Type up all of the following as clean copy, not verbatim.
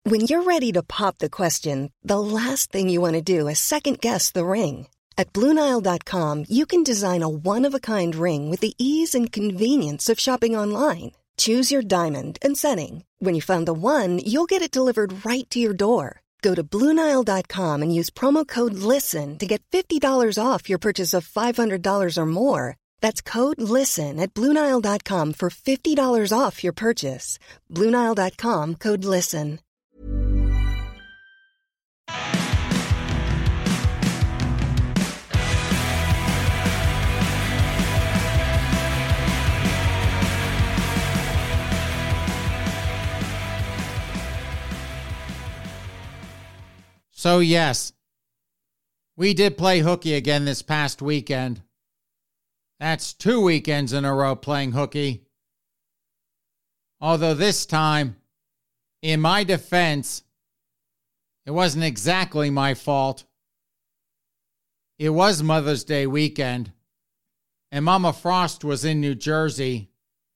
When you're ready to pop the question, the last thing you want to do is second-guess the ring. At BlueNile.com, you can design a one-of-a-kind ring with the ease and convenience of shopping online. Choose your diamond and setting. When you find the one, you'll get it delivered right to your door. Go to BlueNile.com and use promo code LISTEN to get $50 off your purchase of $500 or more. That's code LISTEN at BlueNile.com for $50 off your purchase. BlueNile.com, code LISTEN. So yes, we did play hooky again this past weekend. That's 2 weekends in a row playing hooky. Although this time, in my defense, it wasn't exactly my fault. It was Mother's Day weekend, and Mama Frost was in New Jersey.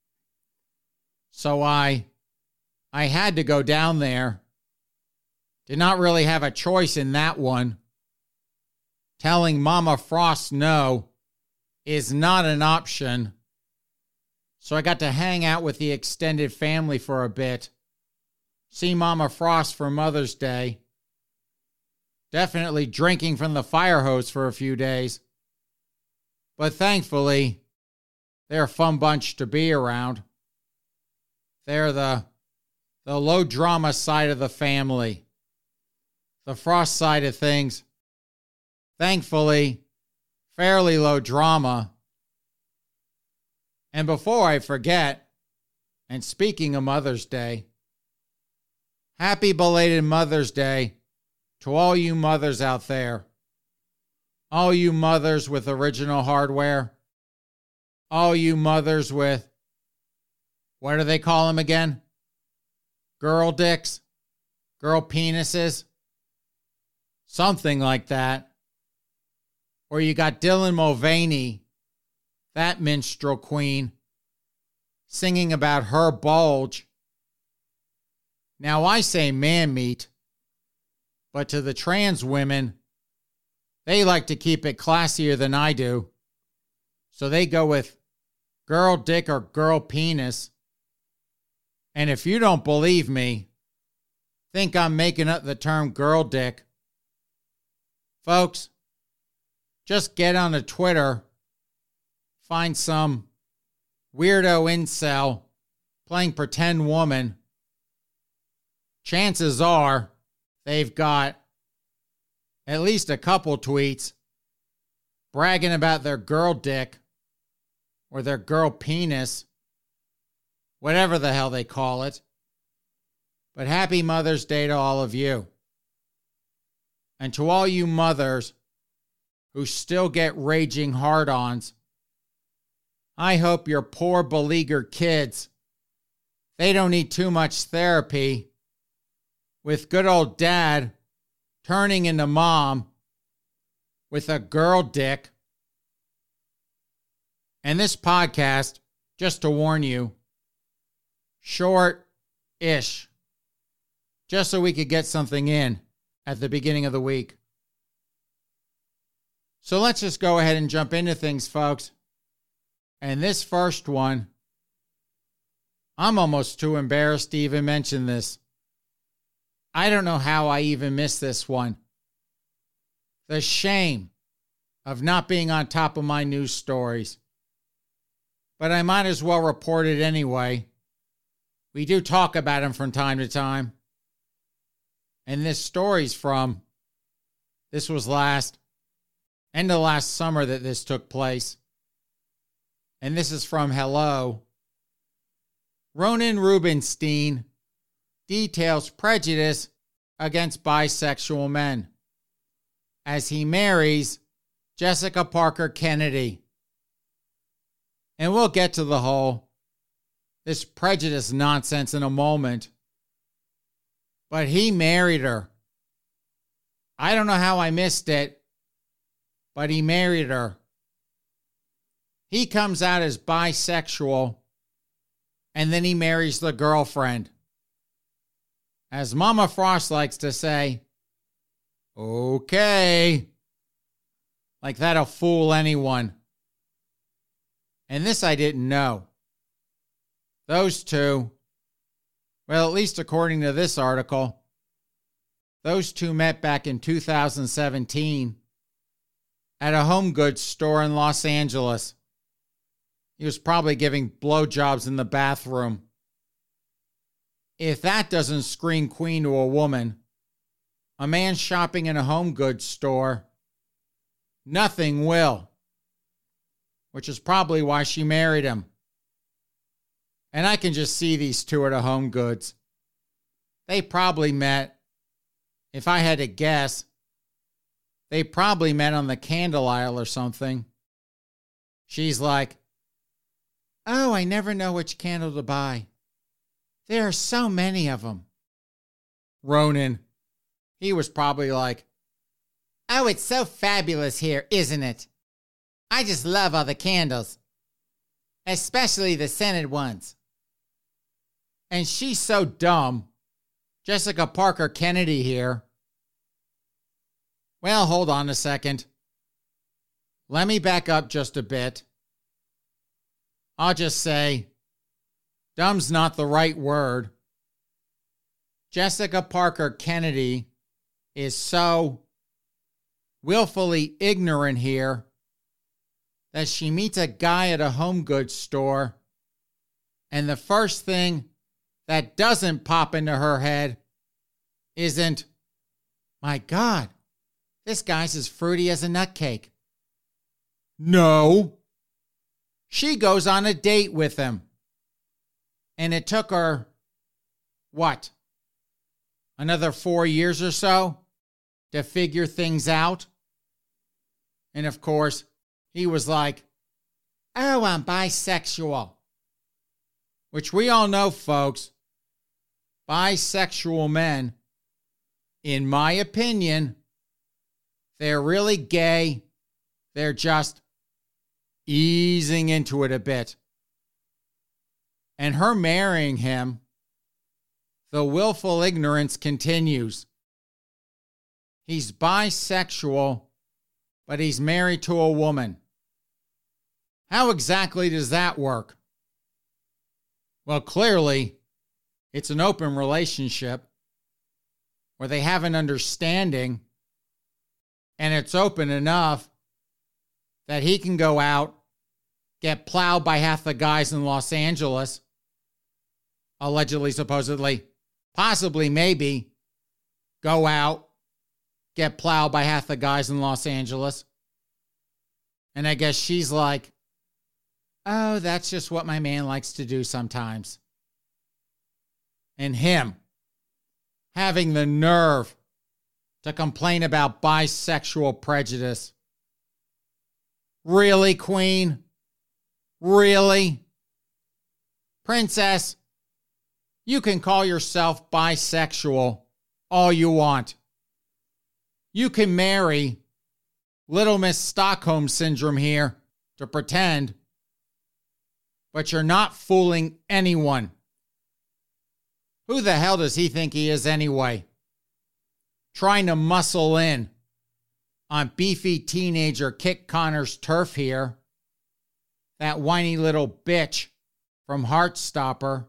So I had to go down there. Did not really have a choice in that one. Telling Mama Frost no is not an option. So I got to hang out with the extended family for a bit. See Mama Frost for Mother's Day. Definitely drinking from the fire hose for a few days. But thankfully, they're a fun bunch to be around. They're the low drama side of the family. The Frost side of things, thankfully, fairly low drama. And before I forget, and speaking of Mother's Day, happy belated Mother's Day to all you mothers out there. All you mothers with original hardware. All you mothers with, what do they call them again? Girl dicks? Girl penises? Something like that. Or you got Dylan Mulvaney, that minstrel queen, singing about her bulge. Now I say man meat, but to the trans women, they like to keep it classier than I do. So they go with girl dick or girl penis. And if you don't believe me, think I'm making up the term girl dick. Folks, just get on a Twitter, find some weirdo incel playing pretend woman. Chances are they've got at least a couple tweets bragging about their girl dick or their girl penis, whatever the hell they call it. But happy Mother's Day to all of you. And to all you mothers who still get raging hard-ons, I hope your poor beleaguered kids, they don't need too much therapy with good old dad turning into mom with a girl dick. And this podcast, just to warn you, short-ish, just so we could get something in at the beginning of the week. So let's just go ahead and jump into things, folks. And this first one, I'm almost too embarrassed to even mention this. I don't know how I even missed this one. The shame of not being on top of my news stories. But I might as well report it anyway. We do talk about them from time to time. And this story's from, this was end of last summer that this took place. And this is from Hello. Ronan Rubinstein details prejudice against bisexual men as he marries Jessica Parker Kennedy. And we'll get to the whole this prejudice nonsense in a moment. But he married her. I don't know how I missed it, but he married her. He comes out as bisexual, and then he marries the girlfriend. As Mama Frost likes to say, okay. Like that'll fool anyone. And this I didn't know. Those two, well, at least according to this article, those two met back in 2017 at a home goods store in Los Angeles. He was probably giving blowjobs in the bathroom. If that doesn't scream queen to a woman, a man shopping in a home goods store, nothing will. Which is probably why she married him. And I can just see these two at a home goods. They probably met, if I had to guess, they probably met on the candle aisle or something. She's like, oh, I never know which candle to buy. There are so many of them. Ronan, he was probably like, oh, it's so fabulous here, isn't it? I just love all the candles, especially the scented ones. And she's so dumb. Jessica Parker Kennedy here. Well, hold on a second. Let me back up just a bit. I'll just say, dumb's not the right word. Jessica Parker Kennedy is so willfully ignorant here that she meets a guy at a home goods store, and the first thing that doesn't pop into her head isn't, my God, this guy's as fruity as a nutcake. No. She goes on a date with him. And it took her, what, another 4 years or so to figure things out? And of course, he was like, oh, I'm bisexual. Which we all know, folks, bisexual men, in my opinion, they're really gay. They're just easing into it a bit. And her marrying him, the willful ignorance continues. He's bisexual, but he's married to a woman. How exactly does that work? Well, clearly, it's an open relationship where they have an understanding, and it's open enough that he can go out, get plowed by half the guys in Los Angeles, allegedly, supposedly, possibly, maybe, go out, get plowed by half the guys in Los Angeles. And I guess she's like, oh, that's just what my man likes to do sometimes. And him having the nerve to complain about bisexual prejudice. Really, Queen? Really? Princess, you can call yourself bisexual all you want. You can marry Little Miss Stockholm Syndrome here to pretend, but you're not fooling anyone. Who the hell does he think he is anyway? Trying to muscle in on beefy teenager Kit Connor's turf here. That whiny little bitch from Heartstopper.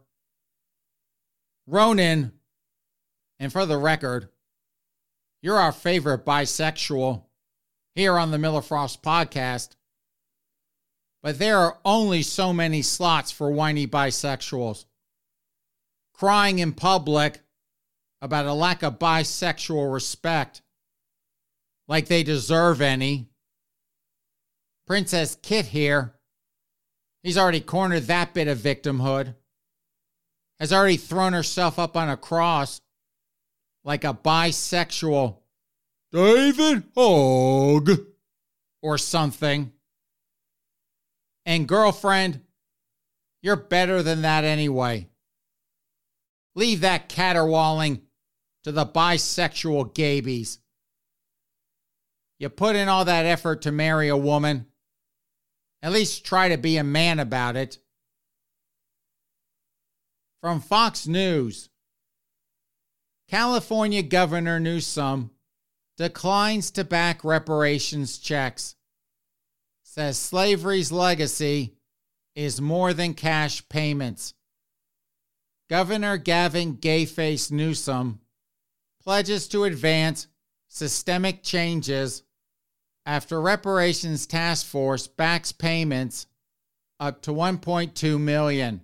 Ronan, and for the record, you're our favorite bisexual here on the Miller Frost podcast. But there are only so many slots for whiny bisexuals. Crying in public about a lack of bisexual respect, like they deserve any. Princess Kit here, he's already cornered that bit of victimhood, has already thrown herself up on a cross like a bisexual David Hogg or something. And girlfriend, you're better than that anyway. Leave that caterwauling to the bisexual gabies. You put in all that effort to marry a woman. At least try to be a man about it. From Fox News, California Governor Newsom declines to back reparations checks, says slavery's legacy is more than cash payments. Governor Gavin Gayface Newsom pledges to advance systemic changes after reparations task force backs payments up to $1.2 million.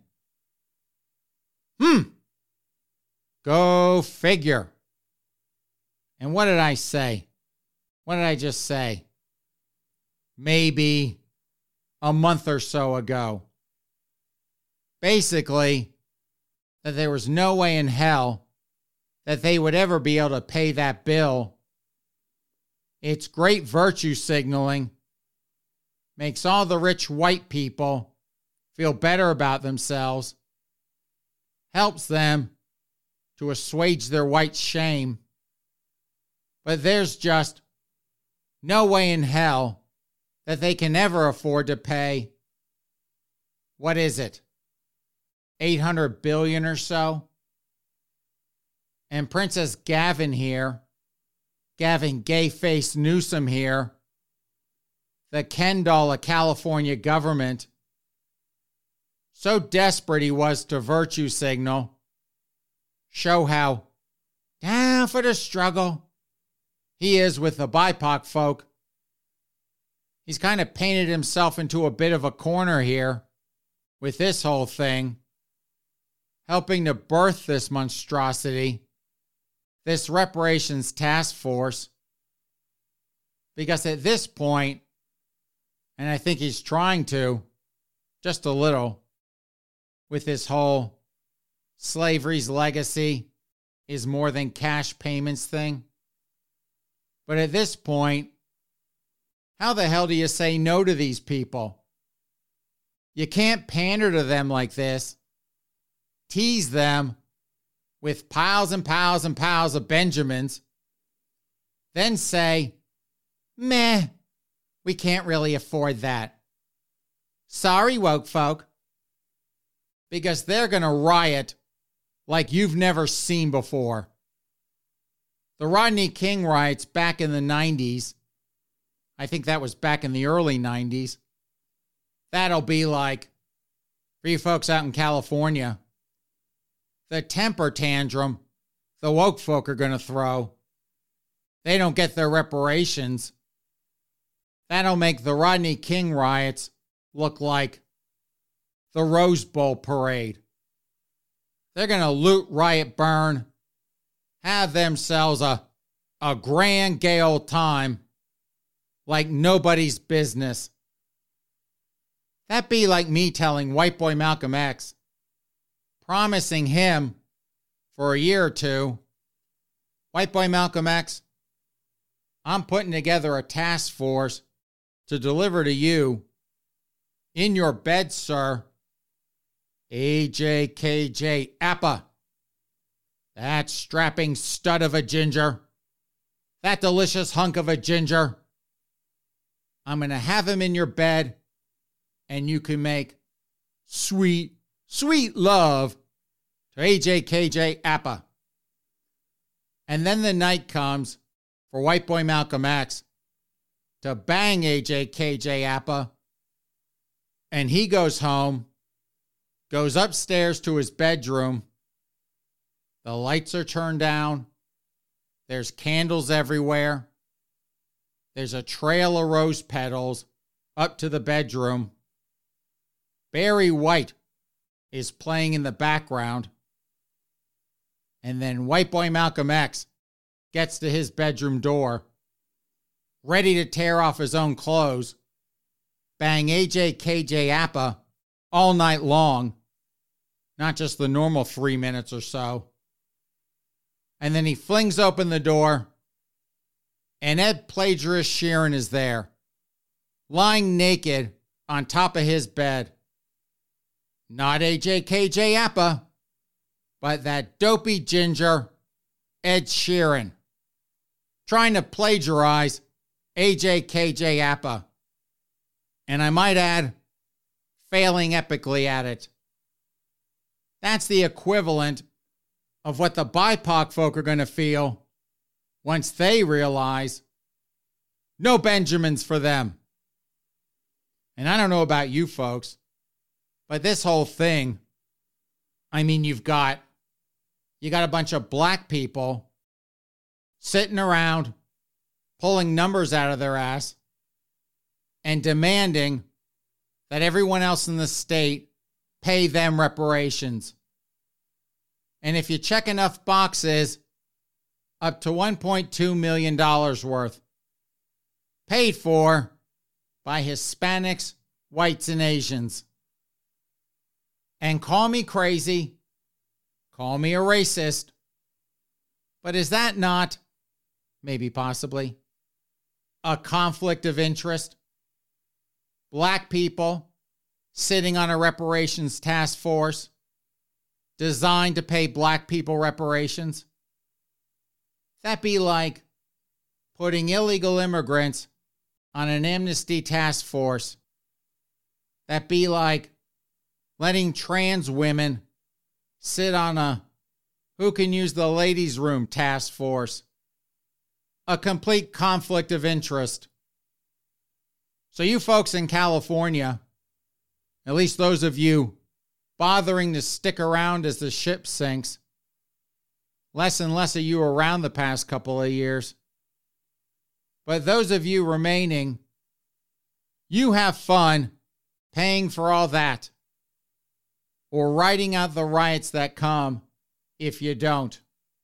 Go figure. And what did I say? What did I just say? Maybe a month or so ago. Basically, that there was no way in hell that they would ever be able to pay that bill. It's great virtue signaling. Makes all the rich white people feel better about themselves. Helps them to assuage their white shame. But there's just no way in hell that they can ever afford to pay, what is it, $800 billion or so? And Princess Gavin here, Gavin Gayface Newsom here, the Ken doll of California government, so desperate he was to virtue signal, show how down for the struggle he is with the BIPOC folk. He's kind of painted himself into a bit of a corner here with this whole thing, helping to birth this monstrosity, this reparations task force. Because at this point, and I think he's trying to, just a little, with this whole slavery's legacy is more than cash payments thing. But at this point, how the hell do you say no to these people? You can't pander to them like this, tease them with piles and piles and piles of Benjamins, then say, meh, we can't really afford that. Sorry, woke folk. Because they're going to riot like you've never seen before. The Rodney King riots back in the 90s, I think that was back in the early 90s, that'll be like, for you folks out in California, the temper tantrum the woke folk are going to throw. They don't get their reparations. That'll make the Rodney King riots look like the Rose Bowl parade. They're going to loot, riot, burn, have themselves a grand gay old time like nobody's business. That'd be like me telling white boy Malcolm X, promising him for a year or two, white boy Malcolm X, I'm putting together a task force to deliver to you in your bed, sir, AJKJ Appa, that strapping stud of a ginger, that delicious hunk of a ginger. I'm going to have him in your bed, and you can make sweet, sweet love to AJKJ Appa. And then the night comes for white boy Malcolm X to bang AJKJ Appa, and he goes home, goes upstairs to his bedroom. The lights are turned down. There's candles everywhere. There's a trail of rose petals up to the bedroom. Barry White is playing in the background. And then white boy Malcolm X gets to his bedroom door, ready to tear off his own clothes, bang AJKJ Appa all night long, not just the normal 3 minutes or so. And then he flings open the door, and Ed Plagiarist Sheeran is there, lying naked on top of his bed. Not AJKJ Appa, but that dopey ginger, Ed Sheeran, trying to plagiarize AJKJ Appa. And I might add, failing epically at it. That's the equivalent of what the BIPOC folk are going to feel once they realize no Benjamins for them. And I don't know about you folks, but this whole thing, I mean, you got a bunch of black people sitting around pulling numbers out of their ass and demanding that everyone else in the state pay them reparations. And if you check enough boxes, up to $1.2 million worth, paid for by Hispanics, whites, and Asians. And call me crazy, call me a racist, but is that not, maybe possibly, a conflict of interest? Black people sitting on a reparations task force designed to pay black people reparations? That'd be like putting illegal immigrants on an amnesty task force. That'd be like letting trans women sit on a who can use the ladies' room task force. A complete conflict of interest. So you folks in California, at least those of you bothering to stick around as the ship sinks, less and less of you around the past couple of years. But those of you remaining, you have fun paying for all that, or writing out the riots that come if you don't.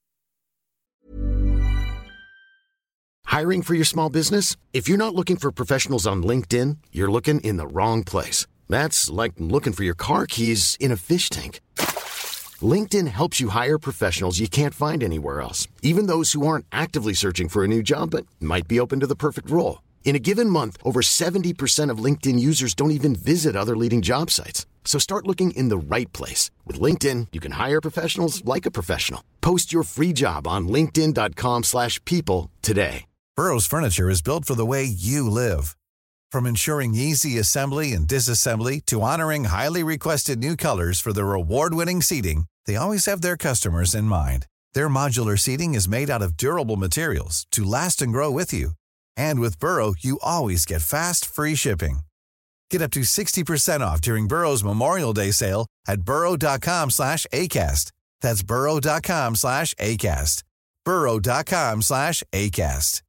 Hiring for your small business? If you're not looking for professionals on LinkedIn, you're looking in the wrong place. That's like looking for your car keys in a fish tank. LinkedIn helps you hire professionals you can't find anywhere else, even those who aren't actively searching for a new job but might be open to the perfect role. In a given month, over 70% of LinkedIn users don't even visit other leading job sites. So start looking in the right place. With LinkedIn, you can hire professionals like a professional. Post your free job on linkedin.com/people today. Burrow's furniture is built for the way you live. From ensuring easy assembly and disassembly to honoring highly requested new colors for their award-winning seating, they always have their customers in mind. Their modular seating is made out of durable materials to last and grow with you. And with Burrow, you always get fast, free shipping. Get up to 60% off during Burrow's Memorial Day sale at burrow.com/ACAST. That's burrow.com/ACAST. burrow.com/ACAST.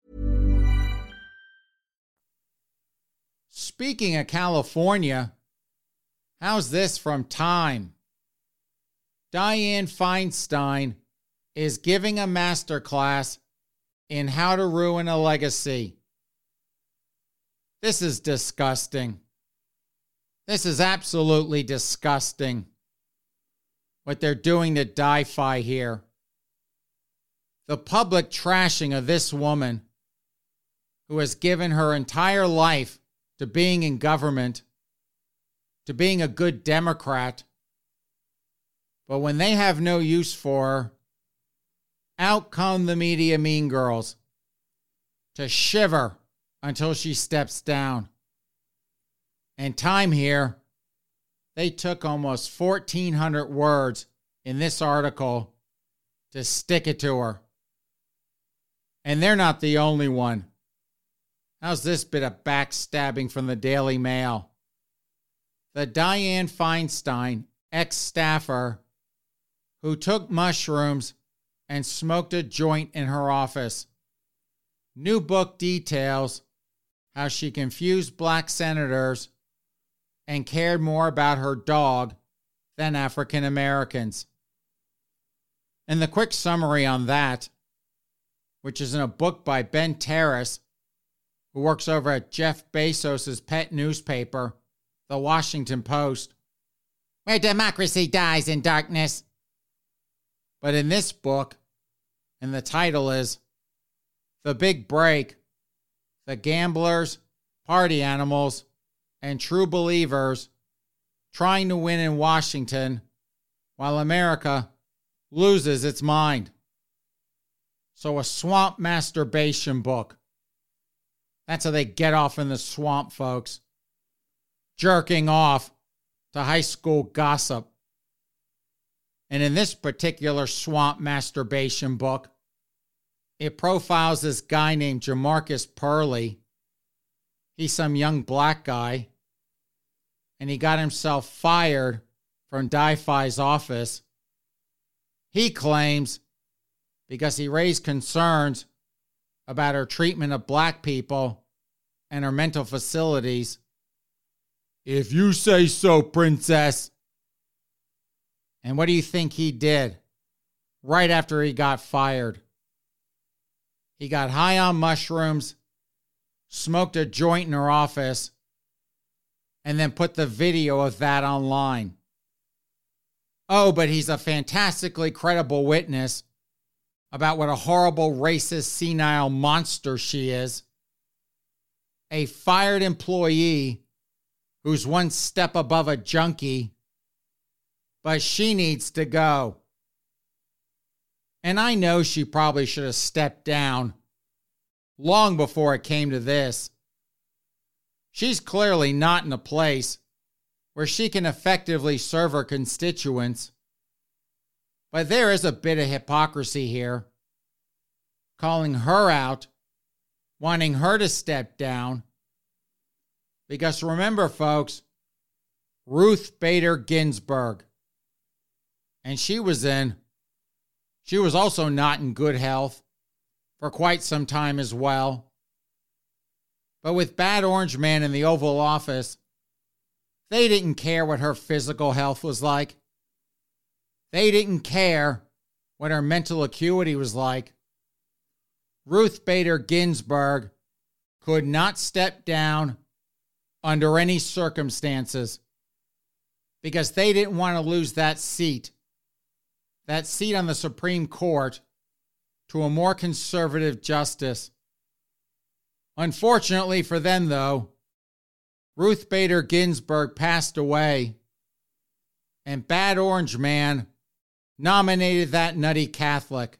Speaking of California, how's this from Time? Dianne Feinstein is giving a masterclass in how to ruin a legacy. This is disgusting. This is absolutely disgusting. What they're doing to Di-Fi here. The public trashing of this woman who has given her entire life to being in government, to being a good Democrat. But when they have no use for her, out come the media mean girls to shiver until she steps down. And Time here, they took almost 1,400 words in this article to stick it to her. And they're not the only one. How's this bit of backstabbing from the Daily Mail? The Dianne Feinstein, ex-staffer, who took mushrooms and smoked a joint in her office. New book details how she confused black senators and cared more about her dog than African Americans. And the quick summary on that, which is in a book by Ben Terrace, who works over at Jeff Bezos' pet newspaper, The Washington Post, where democracy dies in darkness. But in this book, and the title is The Big Break, the gamblers, party animals, and true believers trying to win in Washington while America loses its mind. So a swamp masturbation book. That's how they get off in the swamp, folks. Jerking off to high school gossip. And in this particular swamp masturbation book, it profiles this guy named Jamarcus Purley. He's some young black guy, and he got himself fired from Di-Fi's office. He claims because he raised concerns about her treatment of black people and her mental facilities. If you say so, princess. And what do you think he did right after he got fired? He got high on mushrooms, smoked a joint in her office, and then put the video of that online. Oh, but he's a fantastically credible witness about what a horrible, racist, senile monster she is. A fired employee who's one step above a junkie, but she needs to go. And I know she probably should have stepped down long before it came to this. She's clearly not in a place where she can effectively serve her constituents. But there is a bit of hypocrisy here, calling her out, wanting her to step down. Because remember, folks, Ruth Bader Ginsburg, and she was also not in good health for quite some time as well. But with Bad Orange Man in the Oval Office, they didn't care what her physical health was like. They didn't care what her mental acuity was like. Ruth Bader Ginsburg could not step down under any circumstances because they didn't want to lose that seat on the Supreme Court to a more conservative justice. Unfortunately for them, though, Ruth Bader Ginsburg passed away, and Bad Orange Man nominated that nutty Catholic.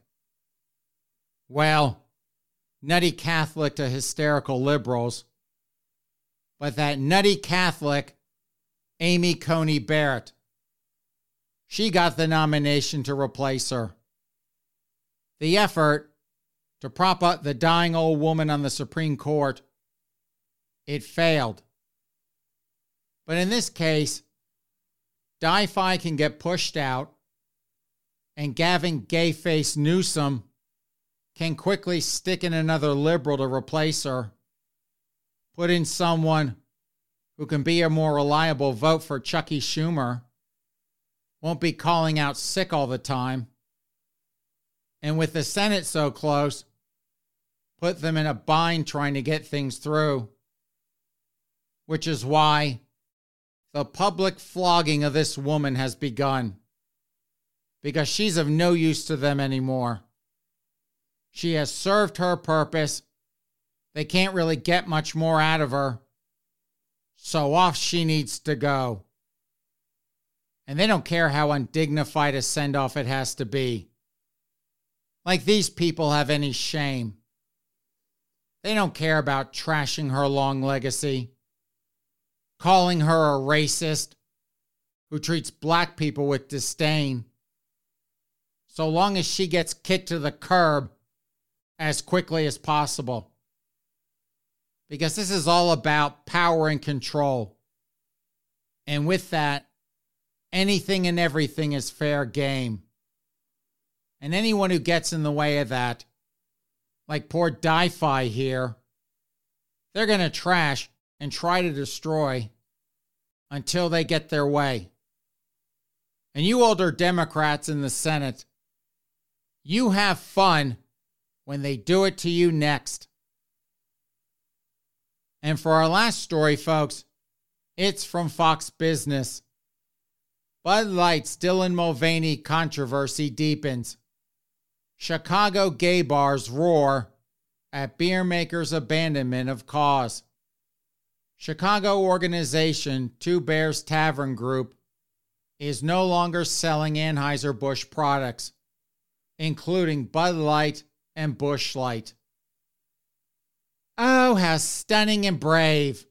Well, nutty Catholic to hysterical liberals, but that nutty Catholic, Amy Coney Barrett, she got the nomination to replace her. The effort to prop up the dying old woman on the Supreme Court, it failed. But in this case, Di-Fi can get pushed out, and Gavin Gayface Newsom can quickly stick in another liberal to replace her, put in someone who can be a more reliable vote for Chucky Schumer, won't be calling out sick all the time, and with the Senate so close, put them in a bind trying to get things through, which is why the public flogging of this woman has begun, because she's of no use to them anymore. She has served her purpose. They can't really get much more out of her, so off she needs to go. And they don't care how undignified a send-off it has to be. Like these people have any shame. They don't care about trashing her long legacy, calling her a racist who treats black people with disdain, so long as she gets kicked to the curb as quickly as possible. Because this is all about power and control. And with that, anything and everything is fair game. And anyone who gets in the way of that, like poor Di-Fi here, they're going to trash and try to destroy until they get their way. And you older Democrats in the Senate, you have fun when they do it to you next. And for our last story, folks, it's from Fox Business. Bud Light's Dylan Mulvaney controversy deepens. Chicago gay bars roar at beer makers' abandonment of cause. Chicago organization Two Bears Tavern Group is no longer selling Anheuser-Busch products, including Bud Light and Busch Light. Oh, how stunning and brave.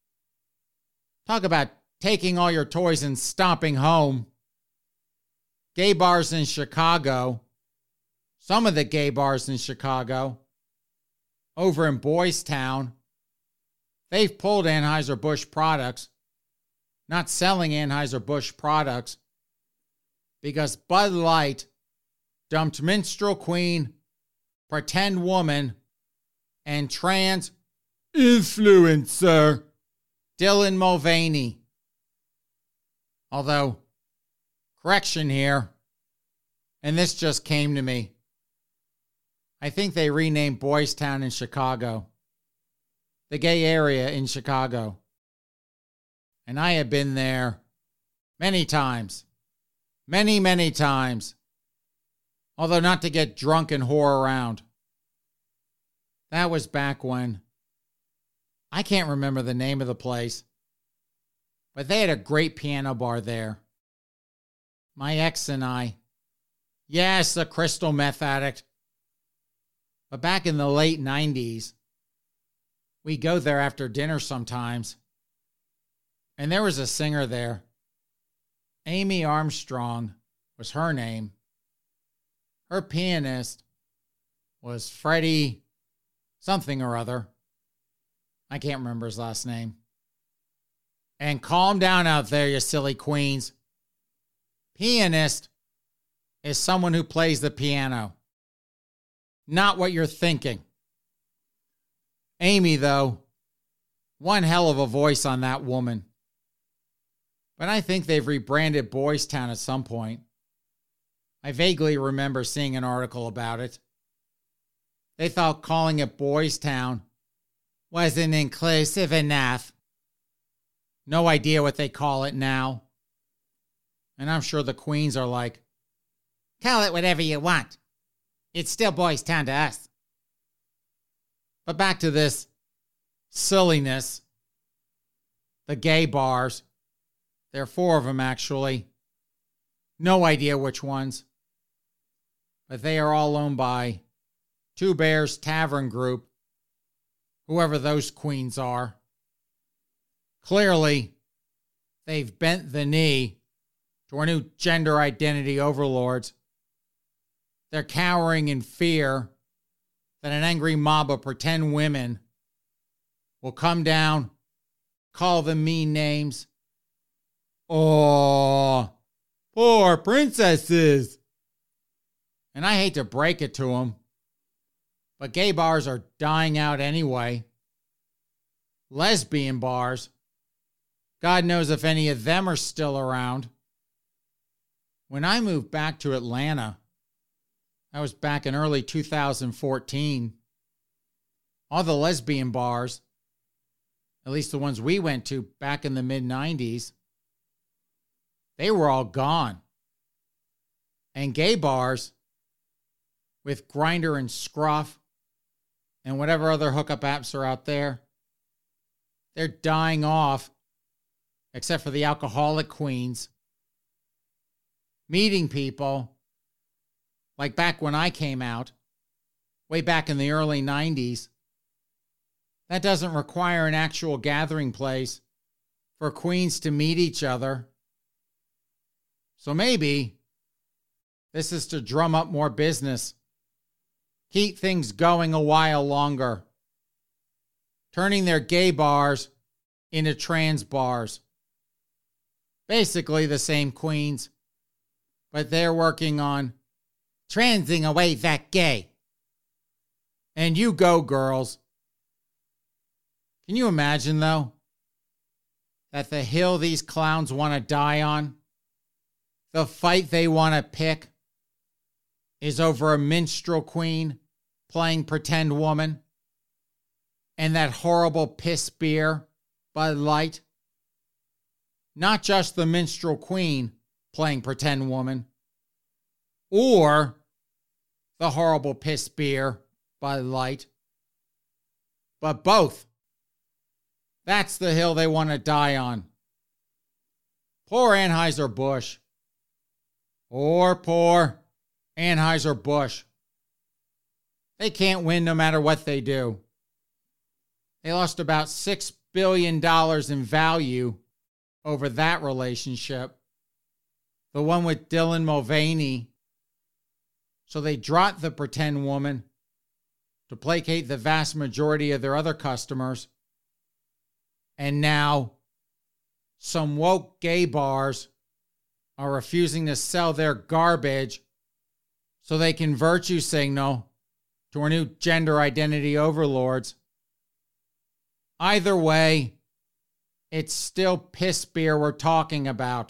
Talk about taking all your toys and stomping home. gay bars in Chicago, some of the gay bars in Chicago, over in Boys Town, they've pulled Anheuser-Busch products, not selling Anheuser-Busch products, because Bud Light dumped minstrel queen, pretend woman, and trans influencer Dylan Mulvaney. Although, correction here, and this just came to me. I think they renamed Boys Town in Chicago, the gay area in Chicago. And I have been there many times. Many, many times. Although not to get drunk and whore around. That was back when, I can't remember the name of the place, but they had a great piano bar there. My ex and I, yes, a crystal meth addict. But back in the late 90s, we go there after dinner sometimes. And there was a singer there. Amy Armstrong was her name. Her pianist was Freddie something or other. I can't remember his last name. And calm down out there, you silly queens. Pianist is someone who plays the piano. Not what you're thinking. Amy, though, one hell of a voice on that woman. But I think they've rebranded Boys Town at some point. I vaguely remember seeing an article about it. They thought calling it Boys Town wasn't inclusive enough. No idea what they call it now. And I'm sure the queens are like, call it whatever you want. It's still Boys Town to us. But back to this silliness. The gay bars. There are 4 of them, actually. No idea which ones. But they are all owned by Two Bears Tavern Group, whoever those queens are. Clearly, they've bent the knee to our new gender identity overlords. They're cowering in fear that an angry mob of pretend women will come down, call them mean names. Oh, poor princesses. And I hate to break it to them, but gay bars are dying out anyway. Lesbian bars, God knows if any of them are still around. When I moved back to Atlanta, that was back in early 2014, all the lesbian bars, at least the ones we went to back in the mid-90s, they were all gone. And gay bars with Grindr and Scruff and whatever other hookup apps are out there, they're dying off, except for the alcoholic queens. Meeting people, like back when I came out, way back in the early 90s, that doesn't require an actual gathering place for queens to meet each other. So maybe this is to drum up more business, keep things going a while longer, turning their gay bars into trans bars. Basically the same queens, but they're working on transing away that gay. And you go, girls. Can you imagine, though, that the hill these clowns want to die on, the fight they want to pick, is over a minstrel queen playing pretend woman and that horrible piss beer, Bud Light? Not just the minstrel queen playing pretend woman, or the horrible piss beer, Bud Light, but both. That's the hill they want to die on. Poor Anheuser-Busch. Or poor Anheuser-Busch. They can't win no matter what they do. They lost about $6 billion in value over that relationship. the one with Dylan Mulvaney. So they dropped the pretend woman to placate the vast majority of their other customers. And now some woke gay bars are refusing to sell their garbage so they can virtue signal to our new gender identity overlords. Either way, it's still piss beer we're talking about.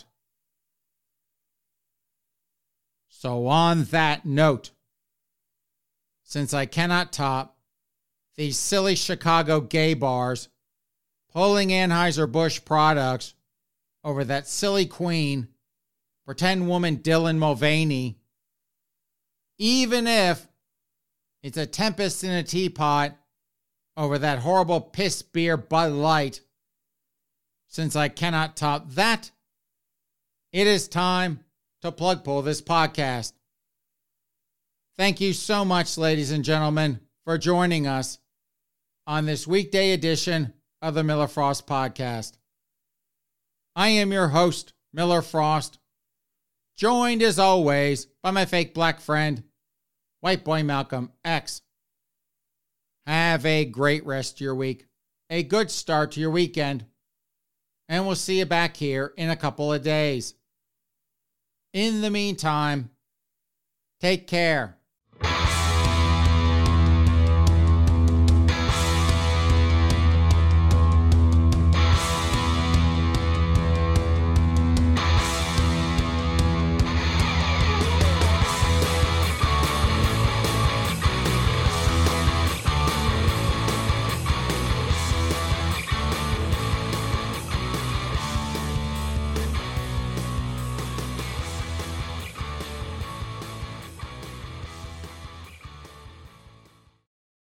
So on that note, since I cannot top these silly Chicago gay bars pulling Anheuser-Busch products over that silly queen, pretend woman Dylan Mulvaney, even if it's a tempest in a teapot over that horrible piss beer Bud Light, since I cannot top that, it is time to plug pull this podcast. Thank you so much, ladies and gentlemen, for joining us on this weekday edition of the Miller Frost Podcast. I am your host, Miller Frost, joined as always by my fake black friend, White Boy Malcolm X. Have a great rest of your week, a good start to your weekend, and we'll see you back here in a couple of days. In the meantime, take care.